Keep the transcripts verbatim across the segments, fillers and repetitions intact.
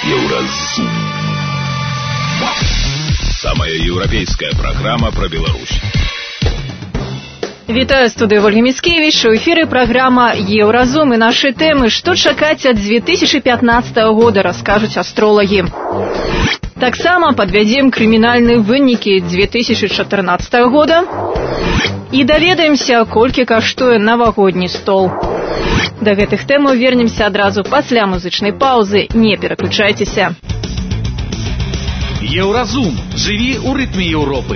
Еўразум. Самая еўрапейская программа про Беларусь. Вітаю, студыю Ольга Міцкевіч. У эфіры праграма «Еўразум» і нашы тэмы «Што чакаць ад две тысячи пятнадцатого года», раскажуць астролагі. Таксама падвядзем крымінальныя вынікі две тысячи чатырнаццатого года і даведаемся, колькі каштуе навагодні стол. Да гэтых тэмаў вернемся адразу пасля музычнай паўзы. Не пераключайцеся. Еўразум. Жыві ў рытме Еўропы.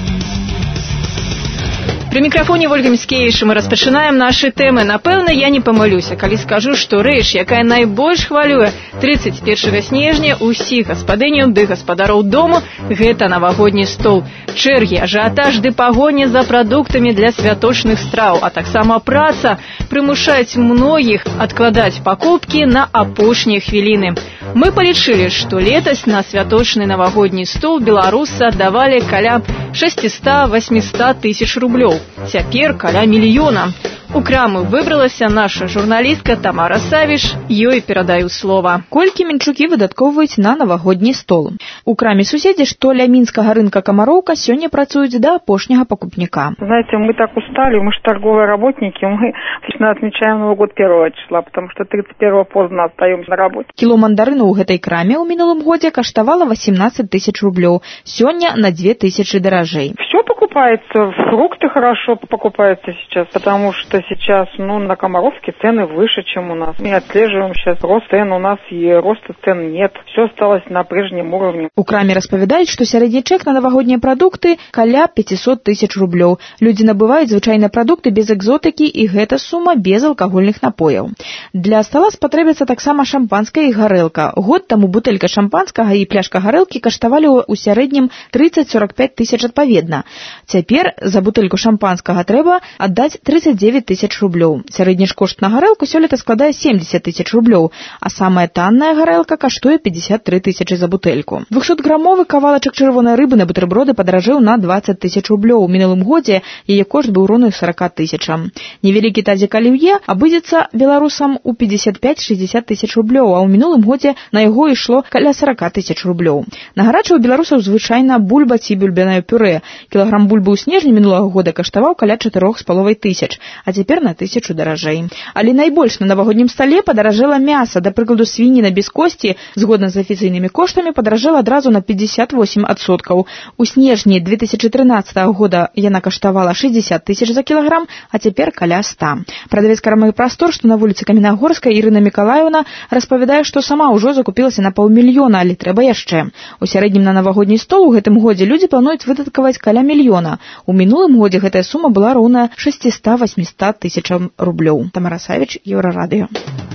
При мікрафоне Ольга Міцкевіч мы распачынаем нашы тэмы. Напэўна, я не памылюся, калі скажу, што рэч, якая найбольш хвалюе тридцать первого снежня ўсіх гаспадыняў ды гаспадароў дому, гэта навагодні стол. Чэргі, ажыятаж ды пагоня за прадуктамі для святочных страў, а таксама праца прымушаюць многіх адкладаць пакупкі на апошнія хвіліны. Мы палічылі, што летась на святочны навагодні стол беларусы аддавалі каля шестьсот-восемьсот тысяч рублёў. Цяпер каля мільёна. У крамы выбралася наша журналістка Тамара Савіш. Ёй перадаю слова. Колькі мінчукі выдаткоўваюць на навагодні стол? У краме суседзі, што ля мінскага рынка Камароўка, сёння працуюць да апошняга пакупніка. Знаете, мы так устали, мы же торговые работники, мы лично отмечаем Новый год первого числа, потому что тридцать первого поздно остаемся на работе. Кіло мандарыну ў гэтай краме ў мінулым годзе каштавала восемнадцать тысяч рублёў. Сёння на две тысячи даражэй. Все покупается, фрукты хорошо покупаются сейчас, потому что сейчас, ну, на Комаровке цены выше, чем у нас. Мы отслеживаем сейчас рост цен, у нас и роста цен нет. Все осталось на прежнем уровне. У краме распавядаюць, што сярэдні чэк на навагоднія прадукты каля пятьсот тысяч рублёў. Людзі набываюць звычайныя прадукты без экзотыкі, і гэта сума без алкагольных напояў. Для стола спатрэбіцца таксама шампанскае і гарэлка. Год таму бутэлька шампанскага і пляшка гарэлкі каштавалі ў сярэднім тридцать-сорок пять тысяч адпаведна. Цяпер за бутэльку шампанскага трэба аддаць тридцать девять тысяч рублёў. Сярэдні ж кошт на гарэлку сёлета складае семьдесят тысяч рублёў, а самая танная гарэлка каштуе пятьдесят три тысячи за бутэльку. двухсотграммовы кавалачак чырвонай рыбы на бутерброды падаражэў на двадцать тысяч рублёў. У мінулым годзе яе кошт быў роўны сорок тысячам. Невялікі тазік аліўе абыдзецца беларусам у пятьдесят пять — шестьдесят тысяч рублёў, а ў мінулым годзе на яго ішло каля сорок тысяч рублёў. На гарачую беларусаў звычайна бульба ці бульбяное пюрэ. Кілаграм бульбы ў снежні мінулага года каштаваў каля чатырох з паловай тысяч, а цяпер на тысячу даражэй. Але найбольш на навагоднім стале падаражэла мяса. Да прыкладу, свініна без косці, згодна з афіцыйнымі коштамі, падаражэла адразу на пятьдесят восемь адсоткаў. У снежні две тысячи тринадцатого года яна каштавала шестьдесят тысяч за кілаграм, а цяпер каля ста. Прадавец кармы «Прастор», што на вуліцы Каменнагорскай, Ірына Мікалаеўна, распавядае, што сама ўжо закупілася на паўмільёна, але трэба яшчэ. У сярэднім на навагодні стол у гэтым годзе людзі плануюць выдаткаваць каля мільёна. У мінулым годзе гэтая сума была роўна шестьсот-восемьсот тысячам рублёў. Тамара Савіч, Еўрарадыё.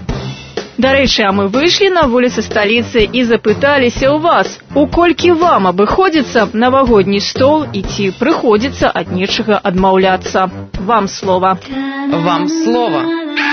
Дарэчы, а мы выйшлі на вуліцы сталіцы і запыталіся ў вас, у колькі вам абыходзіцца навагодні стол і ці прыходзіцца ад нечага адмаўляцца. Вам слова. Вам слова.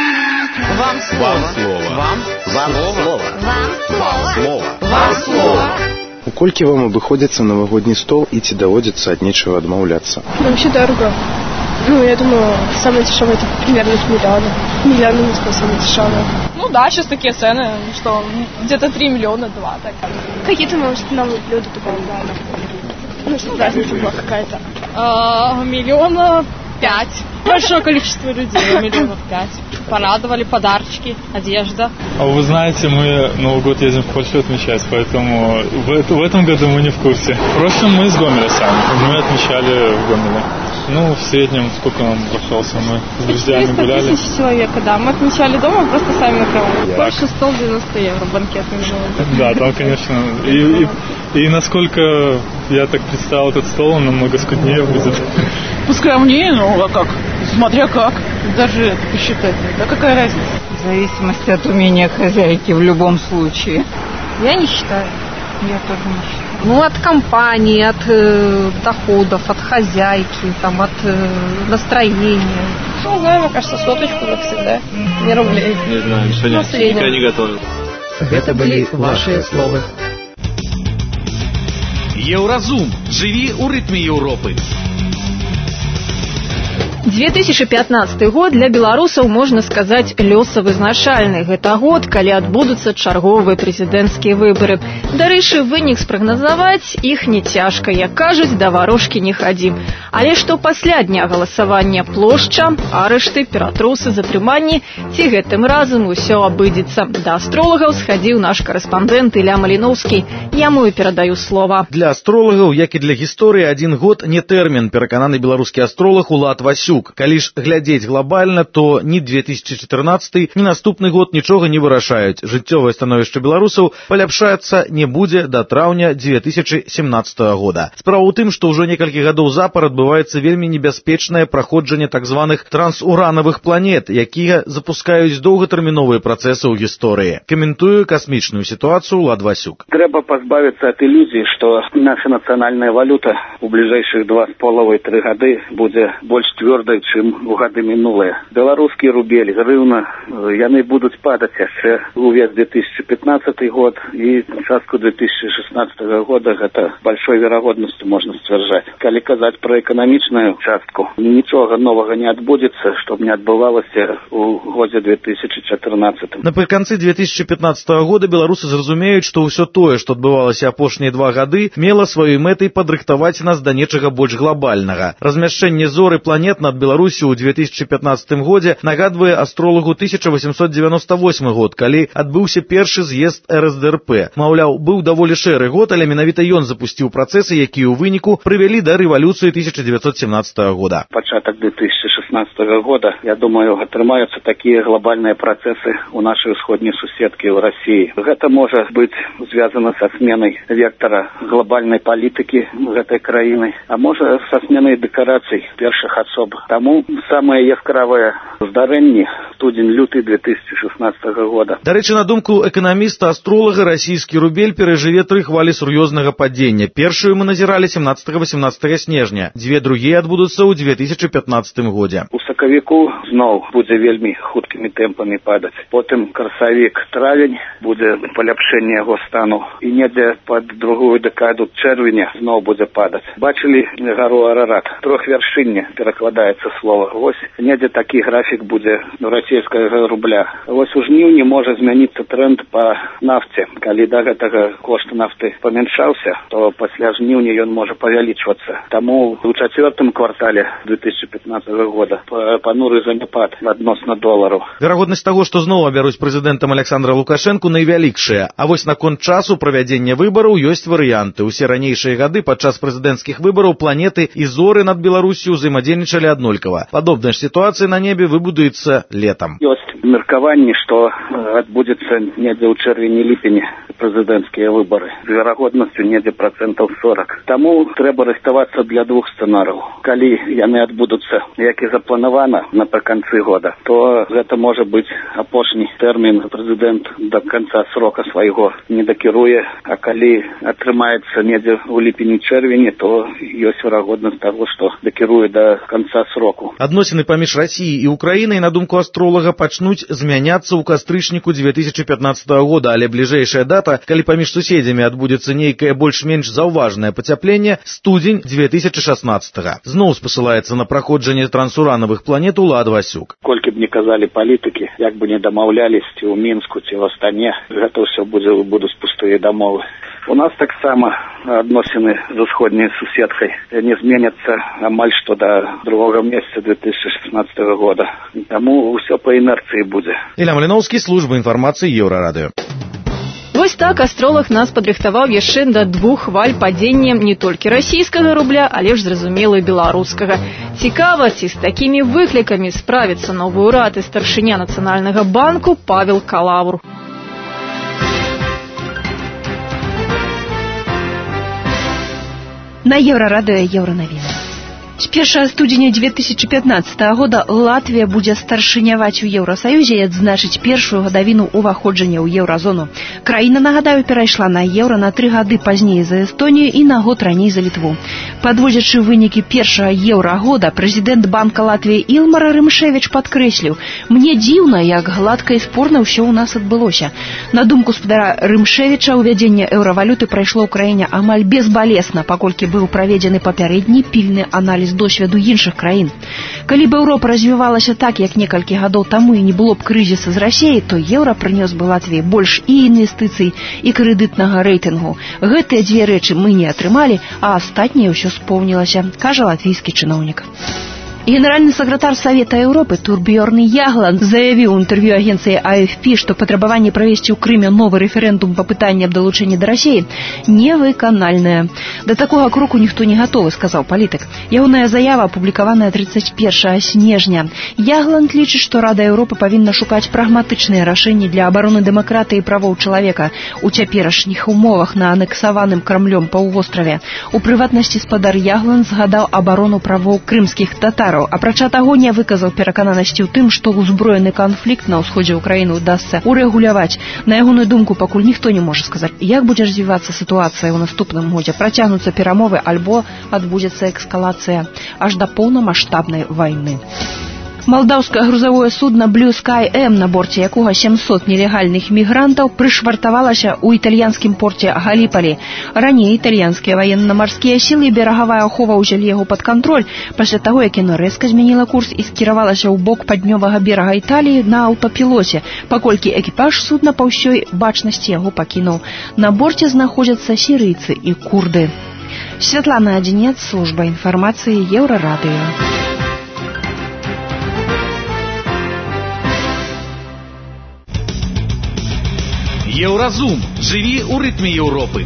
Вам слова. Вам слова. Вам слова. Вам слова. У колькі вам абыходзіцца навагодні стол і ці даводзіцца ад нечага адмаўляцца? Вообще дорого. Ну, я думаю, самое дешевое это примерно миллиона. Миллиона, не знаю, самое дешевое. Ну да, сейчас такие цены, что где-то три миллиона, два. Так. Какие-то, может, новые блюда добавляли. Ну, чтобы разница была какая-то. А, миллиона пять. Большое количество людей, миллионов пять. Порадовали, подарочки, одежда. А вы знаете, мы Новый год едем в Польшу отмечать, поэтому в, в этом году мы не в курсе. В прошлом мы из Гомеля сами, мы отмечали в Гомеле. Ну, в среднем, сколько нам обошелся, мы с друзьями гуляли. четыреста тысяч человека, да. Мы отмечали дома, просто сами накрывали. Больше сто девяносто евро банкетный был. Да, там, конечно. И, и, и насколько я так представил этот стол, он намного скуднее будет. Поскромнее, ну, а как? Смотря как. Даже посчитать. Да какая разница? В зависимости от умения хозяйки в любом случае. Я не считаю. Я тоже не считаю. Ну, от компании, от э, доходов, от хозяйки, там, от э, настроения. Ну, знаю, мне кажется, соточку, как всегда. Не рублей. Не знаю, что ну, не, никогда не готовил. Это были ваши слова. Еўразум. Живи у ритме Европы. две тысячи пятнадцаты год для беларусаў, можна сказаць, лёсавызначальны. Гэта год, калі адбудуцца чарговыя прэзідэнцкія выбары. Дарэчы, вынік спрагназаваць іх не цяжка, як кажуць, да варожкі не хадзім. Але што пасля дня галасавання плошча, арышты, ператрусы, затрыманні, ці гэтым разам усё абыдзецца. Да астролагаў схадзіў наш карэспандэнт Ілля Маліноўскі. Яму і перадаю слова. Для астролагаў, як і для гісторыі, адзін год не тэрмін, перакананы беларускі астролаг Улад Васюк. Калі ж глядзець глобальна, то ні две тысячи чатырнаццаты, ні наступны год нічога не вырашаюць. Жыццёвае становішча беларусаў паляпшацца не будзе да траўня две тысячи семнадцатага года. Справа ў тым, што ўжо некалькі гадоў запар адбываецца вельмі небяспечнае праходжанне так званых трансуранавых планет, якія запускаюць доўгатэрміновыя працэсы ў гісторыі. Каментуе касмічную сітуацыю Улад Васюк. Трэба пазбавіцца ад ілюзій, што наша нацыянальная валюта у бліжэйшых два з половай тры гады будзе больш цвёрдай, чым у гады мінулыя. Беларускі рубель, грыўна, яны будуць падаць яшчэ увесь две тысячи пятнадцаты год і частку две тысячи шестнадцатага года, гэта большой верагоднасцю можна сцвярджаць. Калі казаць пра эканамічную частку, нічога новага не адбудзецца, што не адбывалася у годзе две тысячи чатырнаццатым. Напрыканцы две тысячи пятнадцатага года беларусы зразумеюць, што ўсё тое, што адбывалася апошнія два гады, мела сваёй мэтай падрыхтаваць нас да нечага больш глобальнага. Размяшчэнне зоры планет над Беларусю ў две тысячи пятнадцатым годзе нагадвае астролагу тысяча восемьсот девяносто восьмы год, калі адбыўся першы з'езд эр эс дэ эр пэ. Маўляў, быў даволі шэры год, але менавіта ён запусціў працэсы, якія ў выніку прывялі да рэвалюцыі тысяча девятьсот семнадцатага года. Пачатак две тысячи шестнадцатага года, я думаю, атрымаюцца такія глобальныя працэсы ў нашай усходняй суседкі ў Расіі. Гэта можа быць звязана са сменай вектара глобальнай палітыкі гэтай краіны, а можа са сменай дэкарацый першых асоб. Таму самыя яскравыя здарэнні студзень-люты две тысячи шестнадцатага года. Дарэчы, на думку эканаміста-астролага, расійскі рубель перажыве тры хвалі сур'ёзнага падзення. Першую мы назіралі семнадцатага-восемнадцатага снежня, дзве другія адбудуцца ў две тысячи пятнадцатым годзе. У сакавіку зноў будзе вельмі хуткімі тэмпамі падаць. Потым красавік-травень будзе паляпшэнне яго стану, і недзе пад другую дэкаду чэрвеня зноў будзе падаць. Бачылі гару Арарат, трохвяршынне перакладаецца слова. Вось недзе такі графік будзе расійскага рубля. Вось у жніўні можа змяніцца тренд па нафце. Калі да гэтага кошт нафты памяншаўся, то пасля жніўня ён можа павялічвацца. Таму у чацвёртым квартале две тысячи пятнадцатага года пануры заняпад адносна долару. Верагоднасць таго, што зноў абяруць прэзідэнтам Александра Лукашэнку, найвялікшая. А вось наконт часу правядзення выбараў ёсць варыянты. Усе ранейшыя гады падчас прэзідэнцкіх выбараў планеты і зоры над Беларусю ўзаемадзейнічалі аднолькава. Падобная ж сітуацыя на небе выбудуецца летам. Ёсць меркаванні, што адбудзецца недзе ў чэрвені-ліпені прэзідэнцкія выбары. Верагоднасцю недзе працэнтаў сорок. Таму трэба рыхтавацца для двух сцэнараў. Калі яны адбудуцца, як і запланавана напрыканцы года, то гэта можа быць апошні тэрмін. Прэзідэнт да канца срока свайго не дакіруе, а калі атрымаецца недзе ў ліпені-чэрвені, то ёсць верагоднасць таго, што дакіруе да канца сроку. Адносіны паміж Расіяй і Украінай, на думку астролага, пачнуць змяняцца ў кастрычніку две тысячи пятнадцатага года, але бліжэйшая дата, калі паміж суседзямі адбудзецца нейкае больш-менш заўважнае пацяпленне, студзень две тысячи шестнадцатага. Зноў спасылаецца на праходжанне трансуранавых планет Улад Васюк. Колькі б не казалі палітыкі, як бы не дамаўлялись ці ў Мінску, ці ў Астане, гэта ўсё будзе будуць пустыя дамовы. У нас таксама адносіны з усходняй суседкай не зменяцца амаль што да другога месяца две тысячи шестнадцатага года. Таму ўсё па інерцыі будзе. Ілля Маліноўскі, служба інфармацыі Еўрарадыё. Вось так астролаг нас падрыхтаваў яшчэ да двух хваль падзення не толькі расійскага рубля, але ж, зразумела, беларускага. Цікава, ці з такімі выклікамі справіцца новы ўрад і старшыня Нацыянальнага банку Павел Калавр. На Еўрарадыё Еўранавіны. С першага студзеня две тысячи пятнадцатага года Латвія будзе старшыняваць у Еўрасаюзе і адзначыць першую гадавіну ўваходжання ў еўразону. Краіна, нагадаю, перайшла на еўра на тры гады пазней за Эстонію і на год раней за Літву. Падводзячы вынікі першага еўрагода, прэзідэнт Банка Латвіі Ілмар Рымшэвіч падкрэсліў: «Мне дзіўна, як гладка і спорна ўсё ў нас адбылося». На думку спадара Рымшэвіча, увядзенне еўравалюты прайшло ў краіне амаль безбалесна, паколькі быў праведзены папярэдні пільны аналіз досведу іншых краін. Калі б Еўропа развівалася так, як некалькі гадоў таму і не было б крызіса з Расіяй, то еўра прынёс бы Латвіі больш і інвестыцый, і крэдытнага рэйтынгу. Гэтыя дзве рэчы мы не атрымалі, а астатняе ўсё споўнілася, кажа латвійскі чыноўнік. Генеральный секретарь Совета Европы Турбьорн Ягланд заявил в интервью агенции А Эф Пи, что потребование провести в Крыме новый референдум по пытанию об долучении до России невыканальное. До такого кроку никто не готов, сказал политик. Ягоная заява опубликованная тридцать первого снежня. Ягланд лічыць, что Рада Европы повинна шукать прагматычныя рашэнні для обороны демократии и правоў человека у цяперашніх умовах на аннексаваным Крамлем паўвостраве. У прыватнасці спадар Ягланд згадаў оборону правоў крымскіх татараў. Апрача таго, не выказаў перакананасці ў тым, што ўзброены канфлікт на ўсходзе ўкраіны ўдасца урэгуляваць. На ягоную думку, пакуль ніхто не можа сказаць, як будзе развівацца сітуацыя ў наступным годзе, працягнуцца перамовы альбо адбудзецца эскалацыя аж да поўнамаштабнай вайны. Молдавское грузовое судно Blue Sky M, на борце якога сямсот нелегальных мігрантаў, прышвартавалася ў італьянскім порце Галіпалі. Раней італьянскія военно-марскія сілы і берагавая ахова ўзялі яго пад кантроль пасля таго, як яно рэзка змяніла курс і скіравалася ў бок паднёвага берага Італіі на аўтапілоце, паколькі экіпаж судна па ўсёй бачнасці яго пакінуў. На борце знаходзяцца сірыйцы і курды. Святлана Адзінец, служба інфармацыі Еўрарадыё. Еўразум. Живи у ритме Европы.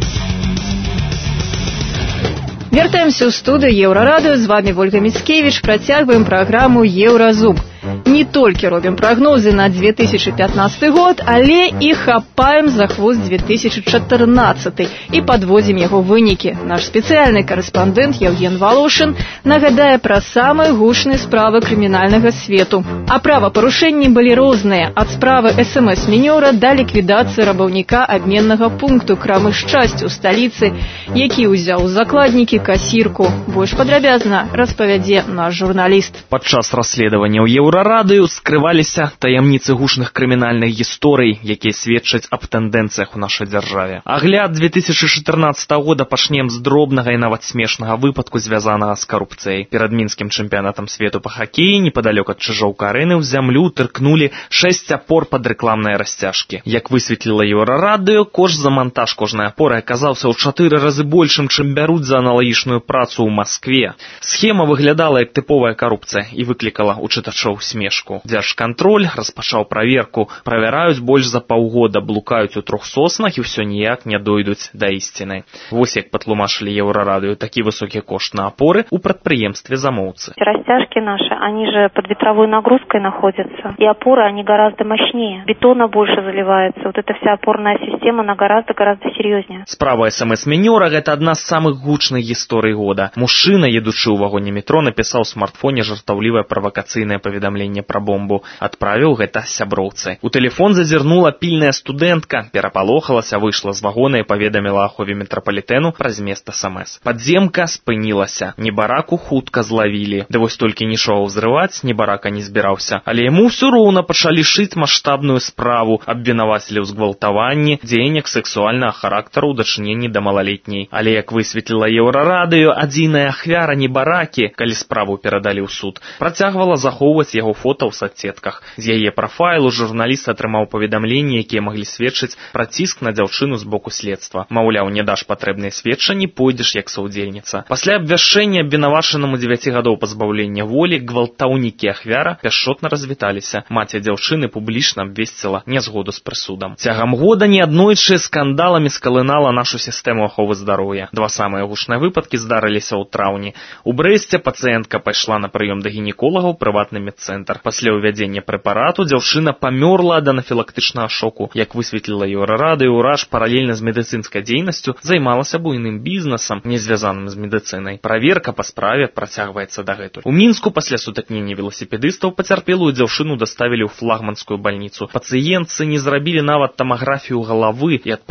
Вертаемся ў студыю Еўрарадыё. З вами Ольга Мицкевич. Працягваем праграму Еўразум. Не толькі робім прагнозы на две тысячи пятнадцатый год, але і хапаем за хвост две тысячи четырнадцатый і падводзім яго вынікі. Наш спецыяльны карэспандэнт Евген Волошин нагадае пра самыя гучныя справы крымінальнага свету. А правапарушэнні былі розныя, ад справы эс эм эс-мінёра да ліквідацыі рабаўніка абменнага пункту крамы «Шчасце» ў сталіцы, які ўзяў у закладнікі касірку. Больш падрабязна распавядзе наш журналіст. Падчас расследавання ў Еўрарадыё скрываліся таямніцы гучных крымінальных гісторый, якія сведчаць аб тэндэнцыях у нашай дзяржаве. Агляд две тысячи четырнадцатого года пачнем з дробнага і нават смешнага выпадку, звязанага з карупцыяй. Перад мінскім чэмпіянатам свету па хакеі непадалёк ад Чыжоўка-арэны ў зямлю тыркнулі шэсць апор пад рэкламныя расцяжкі. Як высветліла Еўрарадыё, кошт за монтаж кожнай апоры аказаўся ў чатыры разы большым, чым бяруць за аналагічную працу ў Маскве. Схема выглядала як тыповая карупцыя і выклікала у чытачоў смешку. Дзяржкантроль распачаў праверку. Правяраюць больш за паўгода, блукаюць у трох соснах і ўсё ніяк не дойдуць да ісціны. Вось як патлумачылі Еўрарадыё такі высокі кошт на апоры у прадпрыемстве замоўцы. Растяжки наши, они же под ветровой нагрузкой находятся, и опоры, они гораздо мощнее. Бетона больше заливается. Вот эта вся опорная система, она гораздо-гораздо серьезнее. Справа эс эм эс-мінёра — гэта адна з самых гучных гісторый года. Мужчына, едучы ў вагоне метро, напісаў у смартфоне жартаўлівае правакацыйнае паведамленне пра бомбу. Адправіў гэта сяброўцы. У тэлефон зазірнула пільная студэнтка, перапалохалася, выйшла з вагона і паведаміла ахове метрапалітэну пра змест эс эм эс. Падземка спынілася. Небараку хутка злавілі. Ды вось толькі нічога ўзрываць небарака не збіраўся. Але яму ўсё роўна пачалі шыць маштабную справу, абвінавацілі ў згвалтаванні, дзеяннях сексуальнага характару ў дачыненні да малалетняй. Але, як высветліла Еўрарадыё, адзіная ахвяра небаракі, калі справу перадалі ў суд, працягвала захоўваць яго фота ў соцсетках. З яе прафайлу журналіст атрымаў паведамленні, якія маглі сведчыць пра ціск на дзяўчыну з боку следства. Маўляў, не даш патрэбныя сведчанні, пойдзеш як саўдзельніца. Пасля абвяшчэння абвінавачанаму дзевяці гадоў пазбаўлення волі гвалтаўнікі ахвяра пяшчотна развіталіся. Маці дзяўчыны публічна абвесціла нязгоду з прысудам. Цягам года неаднойчы скандаламі скалынала нашу сістэму аховы здароўя. Два самыя гучныя выпадкі здарыліся ў траўні. У Брэсце пацыентка пайшла на прыём да гінеколага ў прыватны медцэнтр. Пасля ўвядзення прэпарату дзяўчына памёрла ад анафілактычнага шоку. Як высветліла Еўрарадыё, ўраж паралельна з медыцынскай дзейнасцю займалася буйным бізнесам, не звязаным з медыцынай. Праверка па справе працягваецца дагэтуль. У Мінску пасля сутыкнення веласіпедыстаў пацярпелую дзяўчыну даставілі ў флагманскую бальніцу. Пацыентцы не зрабілі нават тамаграфію галавы і адправілі ў звышэнне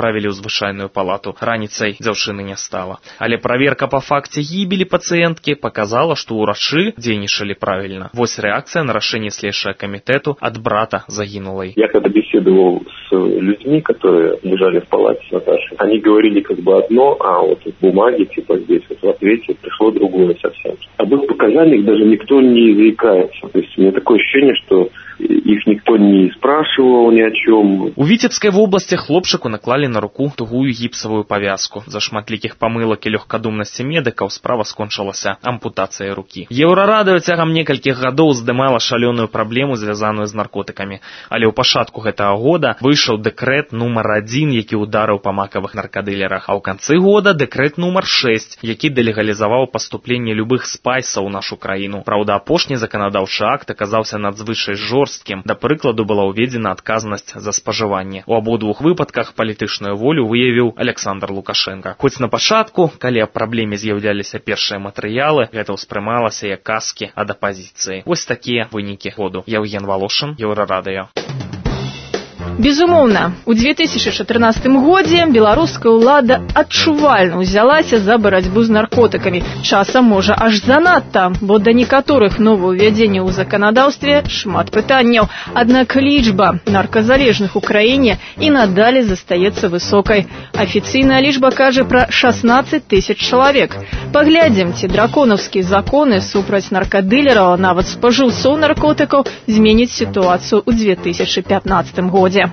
вышайную палату. Раніцай дзяўчыны не стала. Але праверка па факце гібелі пацыенткі показала, што ўрачы дзейнічалі правільна. Вось рэакцыя на рашэнне следчага камітэту ад брата загінулай. Я когда беседовал с людьми, которые лежали в палате с Наташей, они говорили как бы одно, а вот в бумаге, типа здесь вот в ответе пришло другое совсем. Об их показаниях даже никто не заикается. То есть у меня такое ощущение, что их никто не спрашивал ни о чем. У Витебской вобласці хлопчыку наклалі на руку тугую гіпсавую павязку. За шматлікіх памылак і лёгкадумнасці медыкаў справа скончылася ампутацыяй рукі. Еўрарадыё цягам некалькіх гадоў здымала шалёную праблему, звязаную з наркотыкамі. Але ў пачатку гэтага года выйшаў дэкрэт нумар адзін, які ударыў па макавых наркадылерах, а ў канцы года дэкрэт нумар шэсць, які дэлегалізаваў паступленне любых спайсаў у нашу краіну. Праўда, апошні заканадаўчы акт аказаўся надзвычай жорсткім. Да прыкладу, была ўведзена адказнасць за спажыванне. У абодвух выпадках палітычную волю выявіў Александр Лукашенко. Хоць на пачатку, калі аб праблеме з'яўляліся першыя матэрыялы, гэта ўспрымалася як казкі ад апазіцыі. Вось такія вынікі году. Яўген Волошин, Еўрарадыё. Безумоўна, у две тысячи чатырнаццатым годзе беларуская ўлада адчувальна ўзялася за барацьбу з наркотыкамі. Часам, можа, аж занадта, бо да некаторых новаўвядзенняў у заканадаўстве шмат пытанняў. Аднак лічба нарказалежных у краіне і надалей застаецца высокай. Афіцыйная лічба кажа пра шаснаццаць тысяч чалавек. Паглядзім, ці драконаўскія законы супраць наркадылераў, а нават спажыўцоў наркотыкаў зменіць сітуацыю ў две тысячи пятнаццатым годзе.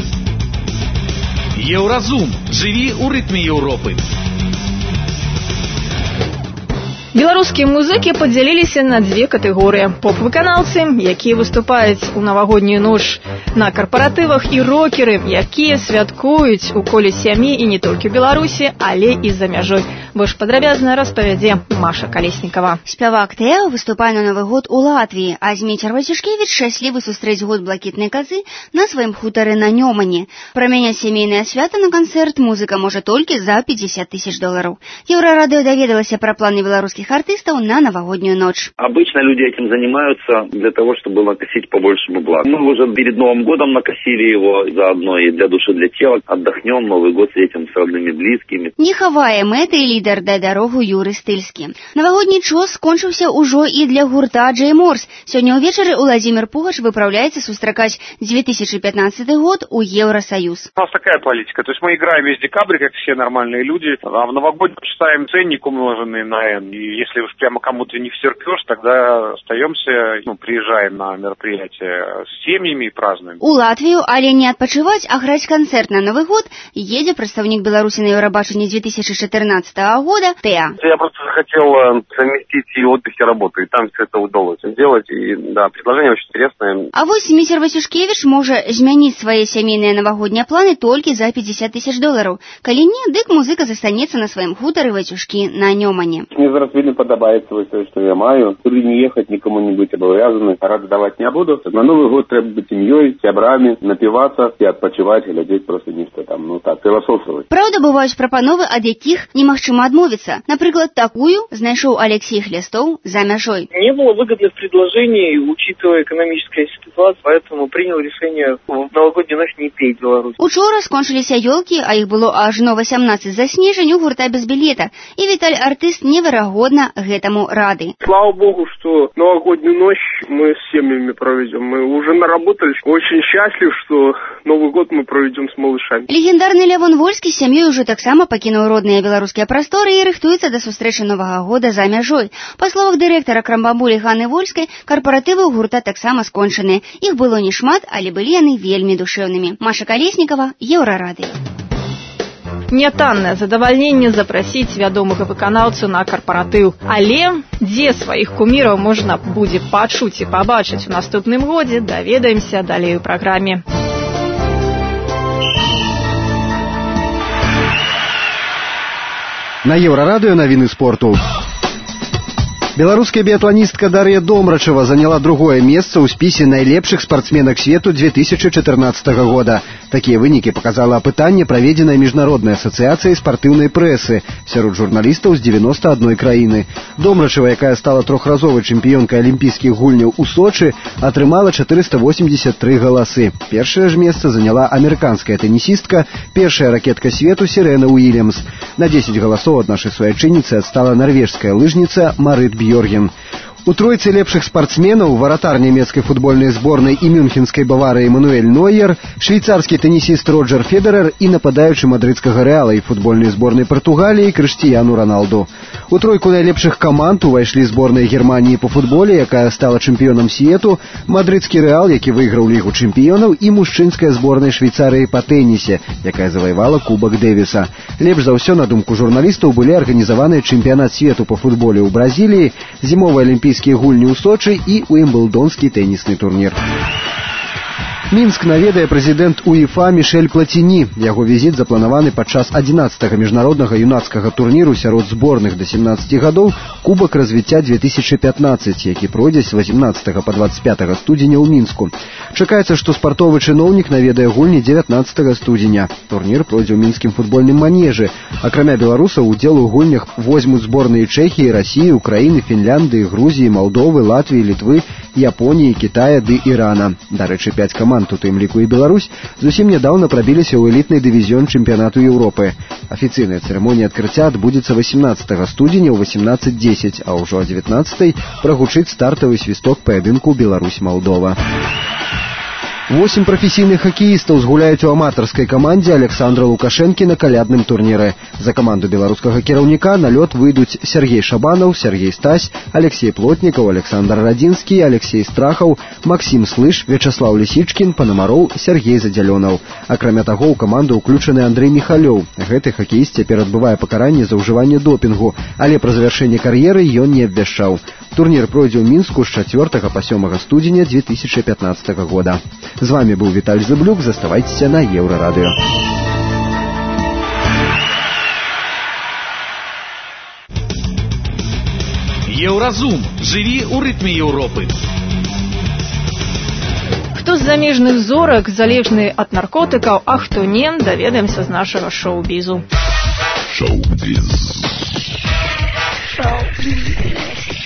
Еўразум. Жыві ў рытме Еўропы. Беларускія музыкі падзяліліся на дзве катэгорыі. Поп-выканаўцы, якія выступаюць у навагоднюю ноч на карпаратывах, і рокеры, якія святкуюць у коле сям'і і не толькі ў Беларусі, але і за мяжой. Больш падрабязна распавядзе Маша Калеснікава. Спявак Тэа выступае на Новы год у Латвіі, а Зміцер Вацюшкевіч шчаслівы сустрэць год блакітнай казы на сваім хутары на Нёмане. Прамяняць сямейнае свята на канцэрт музыка можа толькі за пятьдесят тысяч долараў. Еўрарадыё даведалася пра планы беларускіх артистов на новогоднюю ночь. Обычно люди этим занимаются для того, чтобы накосить побольше бабла. Мы уже перед Новым годом накосили его заодно и для души, для тела. Отдохнем, Новый год встретим с родными, близкими. Не хавае мэты і лідар дай дарогу Юры Стыльскі. Новогодний час скончыўся ўжо і для гурта Джей Морс. Сегодня увечары Владимир Пугач выправляется сустракаць две тысячи пятнадцатый год у Евросоюз. У нас такая политика. То есть мы играем весь декабрь, как все нормальные люди, а в новогодний читаем ценник, умноженный на N. И если уж прямо кому-то не всерпёшь, тогда остаемся, ну, приезжаем на мероприятия с семьями и празднуем. У Латвию, але не отпочивать, а граць концерт на Новый год, едет представник Беларуси на Евробачении две тысячи четырнадцатого года Тэа. Я просто хотел совместить и отдых, и работу, и там все это удалось сделать. И да, предложение очень интересное. А вось Зміцер Вацюшкевіч можа змяніць свае сямейныя навагоднія планы толькі за пятьдесят тысяч долараў. Калі не, дык музыка застанецца на сваім хутары Вацюшкі на Нёмане. Мне зараз вельмі падабаецца вось тое, што я маю. Туды не ехаць, нікому не быць абавязаны, рад даваць не буду. На Новый год трэба быць сям'ёй, сябрамі, напівацца і адпачываць, глядзець просто нешта там, ну так, філасофстваваць. Праўда, бываюць прапановы, ад якіх немагчыма адмовіцца. Напрыклад, такую знайшоў Алексей Хлестоў за мяжой. Не было выгодных предложений, учитывая экономическую ситуацию, поэтому принял решение в новогоднюю ночь не петь Беларусь. Учора скончыліся ёлкі, а іх было ажно восемнадцать за снежень у гурта без билета. І Віталь артыст неверагодна гэтаму рады. Слава богу, что новогоднюю ночь мы с семьями проведем. Мы уже наработались. Очень счастлив, что Новый год мы проведем с малышами. Легендарны Лявон Вольскі з сям'ёй уже таксама пакінуў родныя беларускія прасторы і рыхтуецца да сустрэчы Новага года за мяжой. Па словах дырэктара крамбамбулі Ганны Вольскай, карпаратывы ў гурта таксама скончаныя. Іх было не шмат, але былі яны вельмі душэўнымі. Маша Калеснікава, Еўрарадыё. Нятаннае задавальненне запрасіць вядомага выканаўцу на карпаратыў. Але дзе сваіх куміраў можна будзе пачуць і пабачыць у наступным годзе, даведаемся далей у праграме. На Еўрарадыё навіны спорту. Беларуская біятланістка Дар'я Домрачева заняла другое месца ў спісе найлепшых спартсменак свету две тысячи четырнадцатого года. Такія вынікі паказала апытанне, праведзенае міжнароднай асацыяцыяй спартыўнай прэсы сярод журналістаў з девяноста адной краіны. Домрачева, якая стала трохразовай чэмпіёнкай алімпійскіх гульняў у Сочы, атрымала четыреста восемьдесят три галасы. Першае ж месца заняла амерыканская тэнісістка, першая ракетка свету Сірена Уильямс. На десять галасоў ад нашай суайчынніцы адстала нарвежская лыжніца Марыт Бьорген. У тройцы лепшых спартсменаў варатар нямецкай футбольнай зборнай і мюнхенскай Баварыі Мануэль Нойер, швейцарскі тэнісіст Роджер Федерер і нападаючы мадрыдскага Рэала і футбольнай зборнай Партугаліі Крыштіяну Раналду. У тройку найлепшых каманд увайшлі зборная Германіі па футболе, якая стала чэмпіёнам свету, мадрыдскі Рэал, які выйграў лігу чэмпіёнаў, і мужчынская зборная Швейцарыі па тэнісе, якая заваявала Кубак Дэвіса. Лепш за ўсё, на думку журналістаў, былі арганізаваныя чэмпіянат свету па футболе ў Бразіліі, зімовыя алімпійскія гульні ў Сочы і уімблдонскі тэнісны турнір. Мінск наведае прэзідэнт УЕФА Мішэль Плаціні. Яго візіт запланаваны падчас адзінаццатага міжнароднага юнацкага турніру сярод зборных да семнаццаці гадоў Кубак развіцця две тысячи пятнадцать, які пройдзе з восемнадцатага па двадцать пятое студзеня ў Мінску. Чакаецца, што спартовы чыноўнік наведае гульні дзевятнаццатага студзеня. Турнір пройдзе ў мінскім футбольным манежы. Акрамя беларусаў, удзел у гульнях возьмуць зборныя Чэхіі, Расіі, Украіны, Фінляндыі, Грузіі, Малдовы, Латвіі, Літвы, Японіі, Кітая ды Ірана. Дарэчы, пяць каманд, у тым ліку і Беларусь, зусім нядаўна прабіліся ў элітны дывізіён чэмпіянату Еўропы. Афіцыйная цырымонія адкрыцця адбудзецца восемнадцатага студзеня ў восемнадцать десять, а ўжо о девятнадцатай прагучыць стартавы свісток паядынку Беларусь-Малдова. Восемь прафесійных хакеістаў згуляюць у аматарскай камандзе Александра Лукашэнкі на калядным турніры. За каманду беларускага кіраўніка на лёд выйдуць Сергей Шабанаў, Сергей Стась, Алексей Плотнікаў, Александр Радзінскі, Алексей Страхаў, Максим Слыш, Вячаслав Лісічкін, Панамароў, Сергей Задзялёнаў. Акрамя таго, у каманду ўключаны Андрэй Міхалёў. Гэты хакеіст цяпер адбывае пакаранне за ўжыванне допінгу, але пра завяршэнне кар'еры ён не абвяшчаў. Турнір пройдзе ў Мінску з чацвёртага па сёмага студзеня две тысячи пятнадцатого года. З вами быў Віталь Зыблюк, заставайцеся на Еўрарадыё. Еўразум. Жыві ў рытме Еўропы. Хто з замежных зорак залежны ад наркотыкаў, а хто не, даведаемся з нашага шоу-бізу. Шоу-біз. Шоу-біз.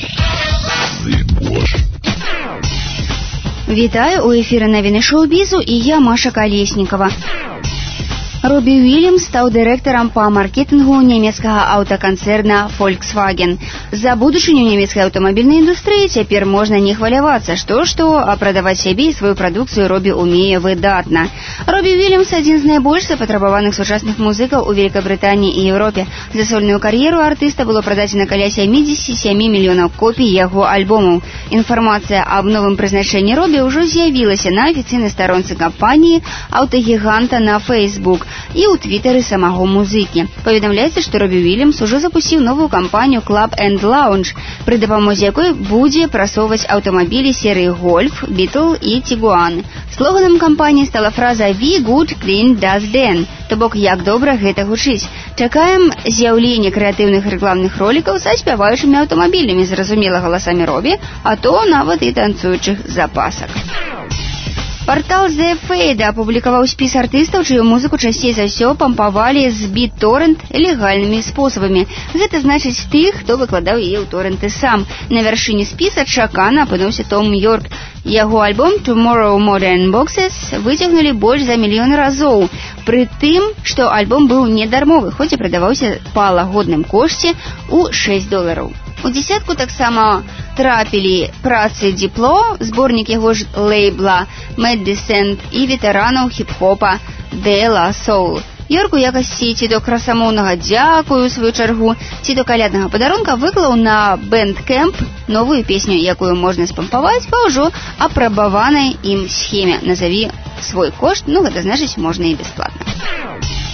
Вітаю, у эфіры навіны шоу-бізу і я, Маша Калеснікова. Робі Уильямс стаў дырэктарам па маркетынгу нямецкага аўтаканцэрна Volkswagen. За будучыню нямецкай аўтамабільнай індустрыі цяпер можна не хвалявацца, што-што, а прадаваць сябе і сваю прадукцыю Робі умее выдатна. Робі Уильямс адзін з найбольш запатрабаваных сучасных музыкаў у Великабрытаніі і Еўропе. За сольную кар'еру артыста было прададзена каля сямдзесят сем мільёнаў копій яго альбомаў. Інфармацыя аб новым прызначэнні Робі ўжо з'явілася на афіцыйнай старонцы кампаніі аўтагіганта на Facebook і ў твітары самого музыкі. Паведамляецца, што Робі Уильямс ужо запусціў новую кампанію Club and Lounge, пры дапамозе якой будзе прасоўваць аўтамабілі серыі Golf, Beetle і Tiguan. Слоганам кампаніі стала фраза «We good, clean, does then», то бок «Як добра гэта гучыць». Чакаем з'яўлення крэатыўных рэкламных ролікаў са спяваючымі аўтамабілямі, зразумела, галасамі Робі, а то нават і танцуючых запасак. Партал The Fade апублікаваў спіс артыстаў, чыю музыку часцей за ўсё пампавалі з BitTorrent легальнымі спосабамі. Гэта значыць тых, хто выкладаў яе ў торренты сам. На вяршыні спіса чакана апынуўся Том Йорк. Яго альбом Tomorrow Modern Boxes выцягнулі больш за мільён разоў. Пры тым, што альбом быў недармовы, хоць і прадаваўся па лагодным кошце ў шэсць долараў. У дзесятку таксама трапілі працы Дипло, зборнік яго ж лейбла Mad Descent і ветэранаў хіп-хопа De La Soul. Йорк у якасці ці до красамоўнага дзякую ў сваю чаргу, ці до каляднага падарунка выклаў на Bandcamp новую песню, якую можна спампаваць па ўжо апрабаванай ім схеме. Назаві свой кошт, ну гэта значыць можна і бясплатна.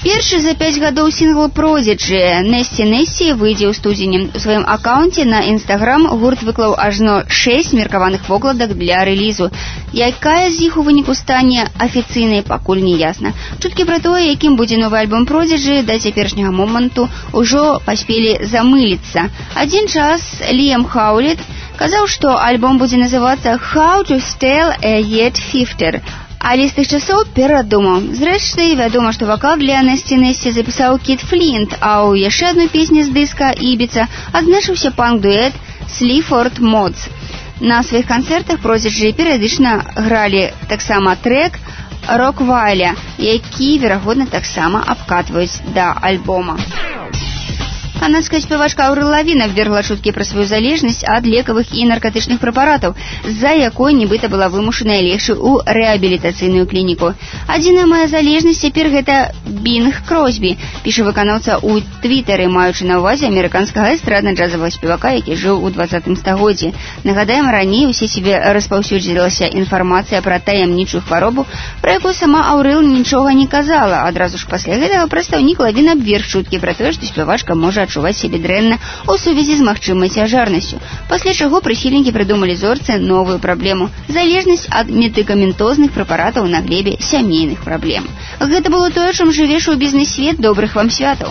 Першы за пяць гадоў сінгл «Prodigy» «Несці Несці» выйдзе ў студзені. У сваім акаунце на Instagram гурт выклаў ажно шэсць меркаваных вокладак для рэлізу. Якая з іх у выніку стане афіцыйнай, пакуль не ясна. Чуткі пра тое, якім будзе новы альбом «Prodigy», да цяперашняга моманту ўжо паспелі замыліцца. Адзін час Ліам Хаулет казаў, што альбом будзе называцца «How to Steal a Yet Fifter», але з тых часоў перадумаў. Зрэшты, вядома, што вакал для «Несці Несці» запісаў Кіт Флінт, а ў яшчэ адной песні з дыска «Ібіца» адзначыўся панк-дуэт «Сліфорд Модс». На сваіх канцэртах «Prodigy» перыядычна гралі таксама трэк «Роквайля», які, верагодна, таксама абкатваюць да альбома. Канадская спявачка Аўрыл Лавін абвергла чуткі пра сваю залежнасць ад лекавых і наркатычных прэпаратаў, з-за якой нібыта была вымушаная легчы ў рэабілітацыйную клініку. Адзіная мая залежнасць цяпер гэта Бінг Кросбі, піша выканаўца ў твітары, маючы на ўвазе амерыканскага эстрадна-джазавага спевака, які жыў у двадцатым стагоддзі. Нагадаем, раней у сеціве распаўсюдзілася інфармацыя пра таямнічую хваробу, пра якую сама Аўрыл нічога не казала. Адразу ж пасля гэтага прадстаўнік Лавін абверг чуткі пра тое, што спявачка можа адчуваць сябе дрэнна ў сувязі з магчымай цяжарнасцю. Пасля чаго прыхільнікі прыдумалі зорцы новую праблему – залежнасць ад медыкаментозных прэпаратаў на глебе сямейных праблем. Гэта было тое, чым жыве шоу-бізнес-свет. Добрых вам святаў!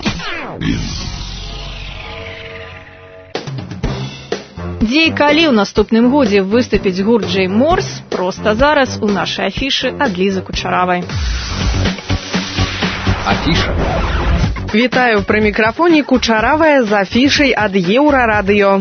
Дзе і калі ў наступным годзе выступіць гурт Джей Морс, проста зараз у нашай афішы ад Лізы Кучаравай. Афіша. Вітаю, пры мікрафоне Кучаравая з афішай ад Еўрарадыё.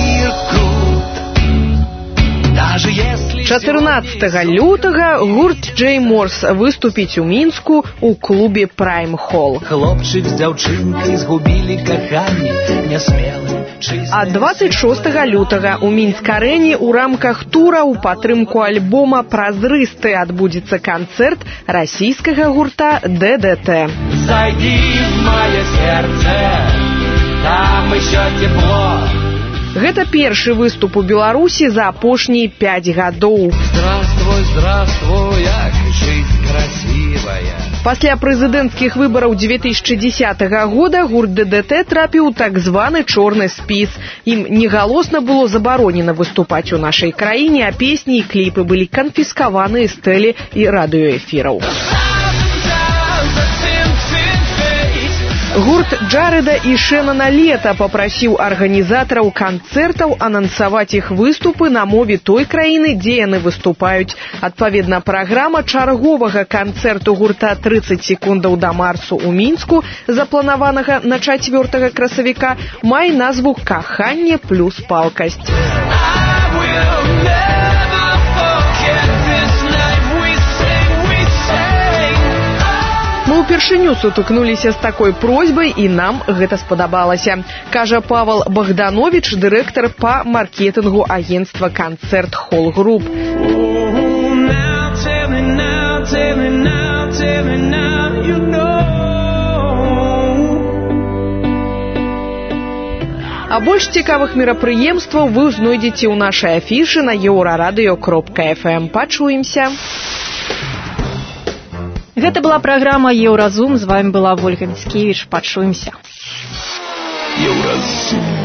чатырнаццатага лютага гурт Джей Морс выступіць у Мінску у клубе Прайм Холл. Хлопчык з дзяўчынкай згубілі каханне нясмелы. А двадцать шостага лютага у Мінск-арэне ў рамках тура ў падтрымку альбома «Празрысты» адбудзецца канцэрт расійскага гурта Дэ Дэ Тэ. Зайди в мое сердце, там еще тепло. Гэта першы выступ у Беларусі за апошнія пяць гадоў. Здравствуй, здравствуй, як жизнь красивая. Пасля прэзідэнцкіх выбараў две тысячи дзесятага года гурт Дэ Дэ Тэ трапіў у так званы чорны спіс. Ім негалосна было забаронена выступаць у нашай краіне, а песні і кліпы былі канфіскаваны з тэле- і радыёэфіраў. Гурт Джарэда і Шэнана Лета папрасіў арганізатараў канцэртаў анансаваць іх выступы на мове той краіны, дзе яны выступаюць. Адпаведна, праграма чарговага канцэрту гурта тридцать секундаў да марсу ў Мінску, запланаванага на чацвёртага красавіка, мае назву «Каханне плюс палкасць». Мы ўпершыню сутыкнуліся з такой просьбай, і нам гэта спадабалася, кажа Павел Богданович, дырэктар па маркетынгу агенцтва «Канцэрт Холл Груп». А больш цікавых мерапрыемстваў вы знойдзеце ў нашай афішы на еўрарадыё кропка эф эм. Пачуемся! Гэта была праграма «Еўразум». З вами была Вольга Міцкевіч. Пачуемся. Еўразум.